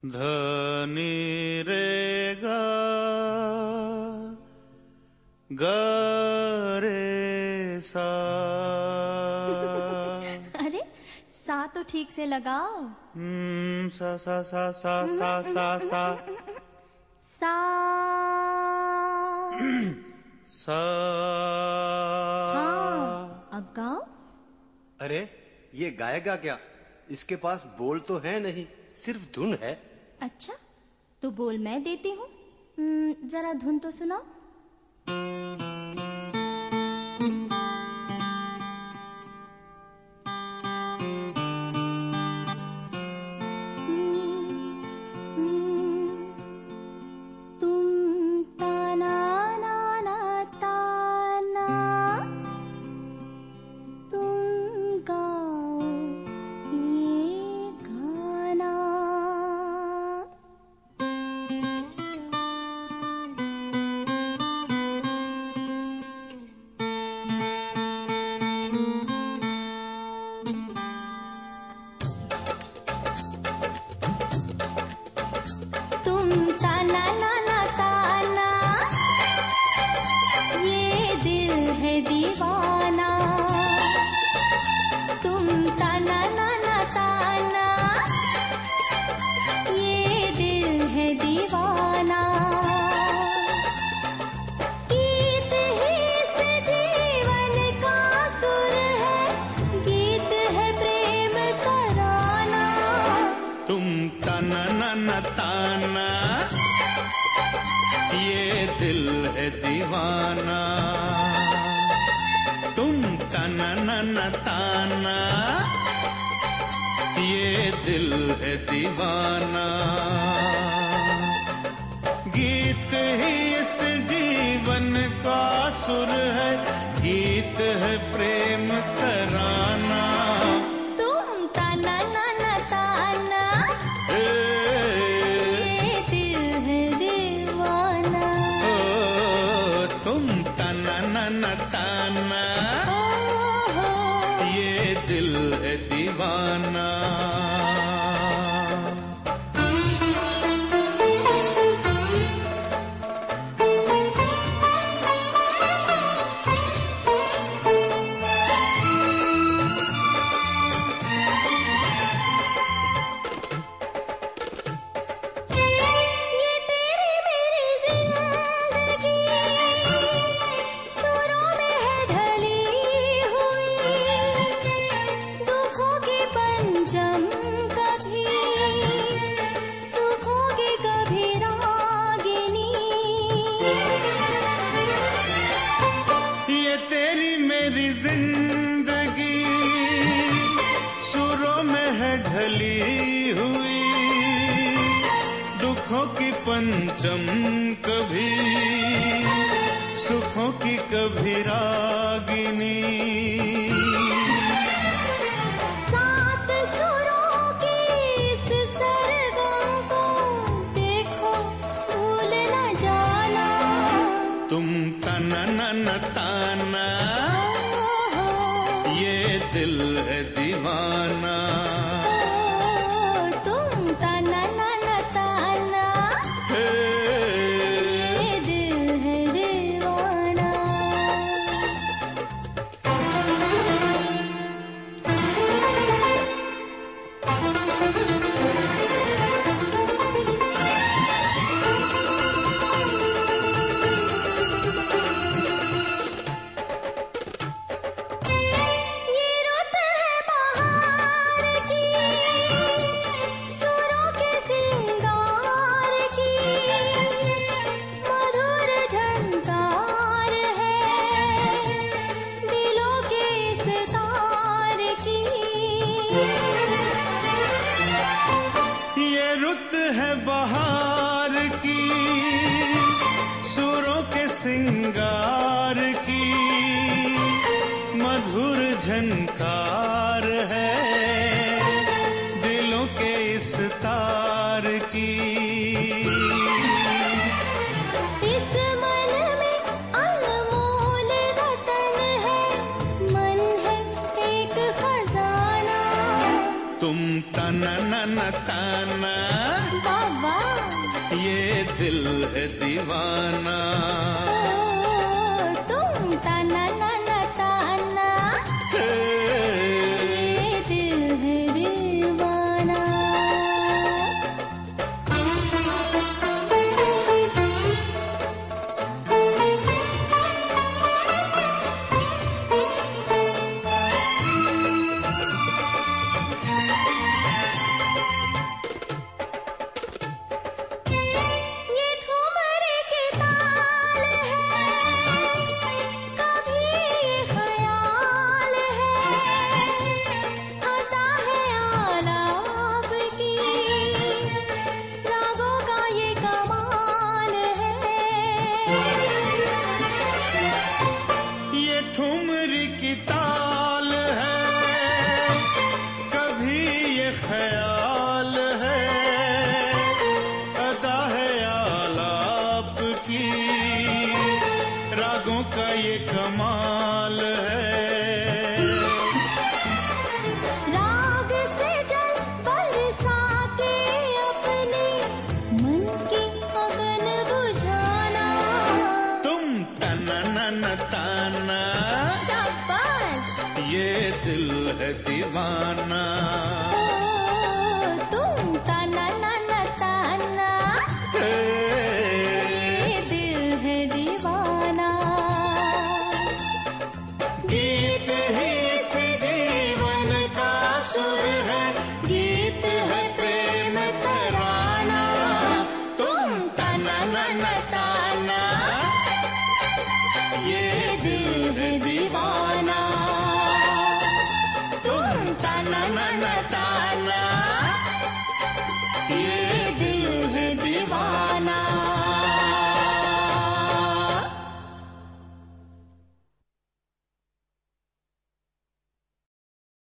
धनी रे गा गा रे सा। अरे सा तो ठीक से लगाओ। सा सा सा सा सा सा सा सा सा। हाँ अब गाओ। अरे ये गाएगा क्या? इसके पास बोल तो है नहीं, सिर्फ धुन है। अच्छा तो बोल मैं देती हूँ, जरा धुन तो सुनाओ। दीवाना तुम ताना नाना ताना, ये दिल है दीवाना। गीत ही इस जीवन का सुर है, गीत है प्रेम तराना। तुम ताना नाना ताना, ये दिल है दीवाना। तुम ताना नाना ताना, ये दिल है दीवाना। गीत ही इस जीवन का सुर है, गीत है प्रेम तराना। तुम ताना नाना ताना, ये दिल है दीवाना। तुम ताना नाना ताना, ये दिल है दीवाना। जिंदगी सुरों में है ढली हुई, दुखों की पंचम कभी, सुखों की कभी रागिनी। सात सुरों की इस सरगम को देखो भूल न जाना। तुम ताना नाना ताना, ये दिल है दीवाना। तुम ताना नाना ताना, ये दिल है दीवाना। रुत है बहार की, सुरों के सिंगार की, मधुर झनकार है दिलों के इस तार की। इस मन में अनमोल रतन है, मन है एक खजाना। तुम ताना नाना ताना, दिल है दीवाना।